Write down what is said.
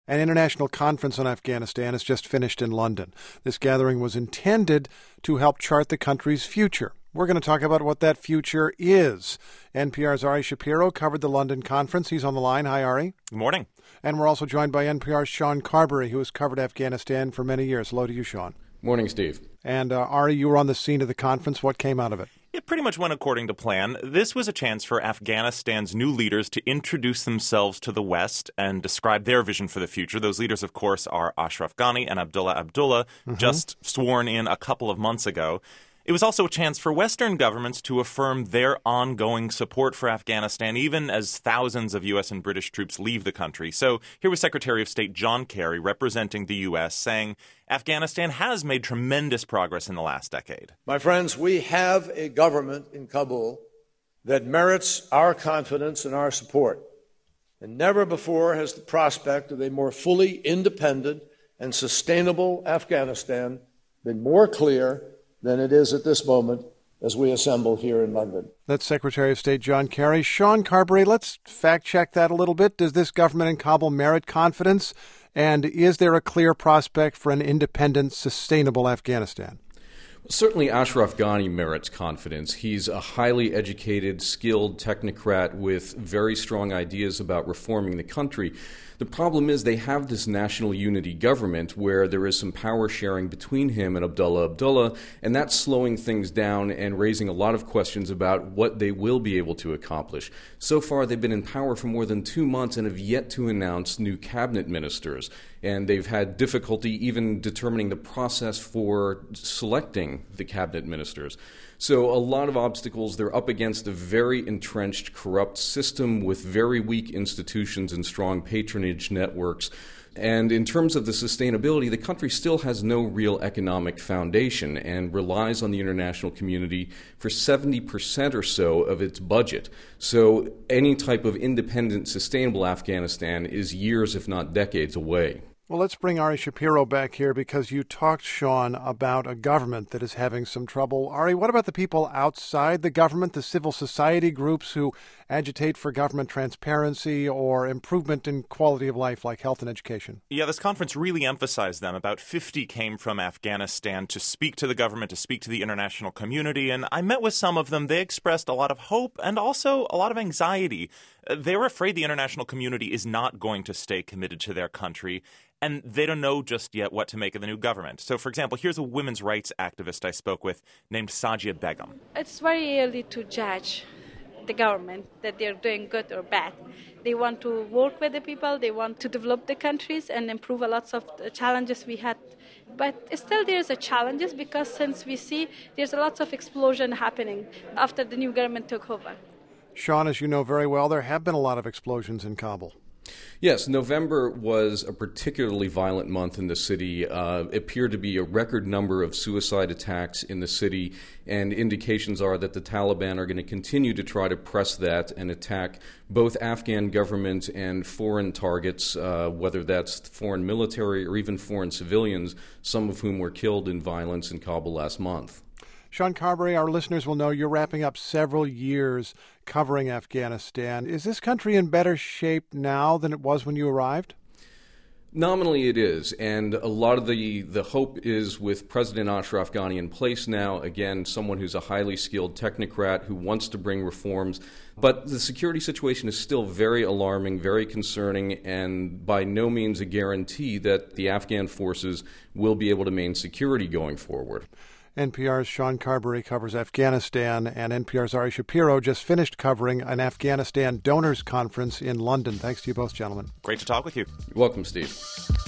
An international conference on Afghanistan has just finished in London. This gathering was intended to help chart the country's future. We're going to talk about what that future is. NPR's Ari Shapiro covered the London conference. He's on the line. Hi, Ari. Good morning. And we're also joined by NPR's Sean Carberry, who has covered Afghanistan for many years. Hello to you, Sean. Morning, Steve. And Ari, you were on the scene of the conference. What came out of it? It pretty much went according to plan. This was a chance for Afghanistan's new leaders to introduce themselves to the West and describe their vision for the future. Those leaders, of course, are Ashraf Ghani and Abdullah Abdullah, just sworn in a couple of months ago. It was also a chance for Western governments to affirm their ongoing support for Afghanistan, even as thousands of U.S. and British troops leave the country. So here was Secretary of State John Kerry representing the U.S., saying Afghanistan has made tremendous progress in the last decade. My friends, we have a government in Kabul that merits our confidence and our support. And never before has the prospect of a more fully independent and sustainable Afghanistan been more clear than it is at this moment as we assemble here in London. That's Secretary of State John Kerry. Sean Carberry, let's fact-check that a little bit. Does this government in Kabul merit confidence? And is there a clear prospect for an independent, sustainable Afghanistan? Certainly, Ashraf Ghani merits confidence. He's a highly educated, skilled technocrat with very strong ideas about reforming the country. The problem is they have this national unity government where there is some power sharing between him and Abdullah Abdullah, and that's slowing things down and raising a lot of questions about what they will be able to accomplish. So far, they've been in power for more than 2 months and have yet to announce new cabinet ministers, and they've had difficulty even determining the process for selecting the cabinet ministers. So a lot of obstacles. They're up against a very entrenched, corrupt system with very weak institutions and strong patronage networks. And in terms of the sustainability, the country still has no real economic foundation and relies on the international community for 70% or so of its budget. So any type of independent, sustainable Afghanistan is years, if not decades, away. Well, let's bring Ari Shapiro back here because you talked, Sean, about a government that is having some trouble. Ari, what about the people outside the government, the civil society groups who agitate for government transparency or improvement in quality of life like health and education? Yeah, this conference really emphasized them. About 50 came from Afghanistan to speak to the government, to speak to the international community. And I met with some of them. They expressed a lot of hope and also a lot of anxiety. They were afraid the international community is not going to stay committed to their country. And they don't know just yet what to make of the new government. So, for example, here's a women's rights activist I spoke with named Sajia Begum. It's very early to judge the government that they're doing good or bad. They want to work with the people. They want to develop the countries and improve a lot of the challenges we had. But still there's a challenges because since we see there's a lot of explosion happening after the new government took over. Sean, as you know very well, there have been a lot of explosions in Kabul. Yes, November was a particularly violent month in the city. Appeared to be a record number of suicide attacks in the city, and indications are that the Taliban are going to continue to try to press that and attack both Afghan government and foreign targets, whether that's foreign military or even foreign civilians, some of whom were killed in violence in Kabul last month. Sean Carberry, our listeners will know you're wrapping up several years covering Afghanistan. Is this country in better shape now than it was when you arrived? Nominally it is, and a lot of the hope is with President Ashraf Ghani in place now, again, someone who's a highly skilled technocrat who wants to bring reforms. But the security situation is still very alarming, very concerning, and by no means a guarantee that the Afghan forces will be able to maintain security going forward. NPR's Sean Carberry covers Afghanistan, and NPR's Ari Shapiro just finished covering an Afghanistan donors conference in London. Thanks to you both, gentlemen. Great to talk with you. You're welcome, Steve.